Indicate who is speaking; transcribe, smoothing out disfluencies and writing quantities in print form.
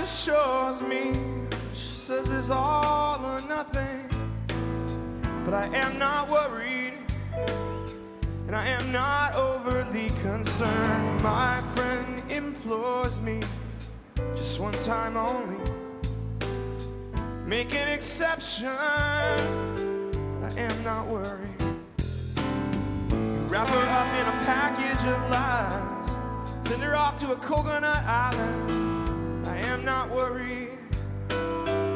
Speaker 1: assures me, she says it's all or nothing. But I am not worried, and I am not overly concerned. My friend implores me, just one time only, make an exception, but I am not worried. You wrap her up in a package of lies, send her off to a coconut island. I am not worried,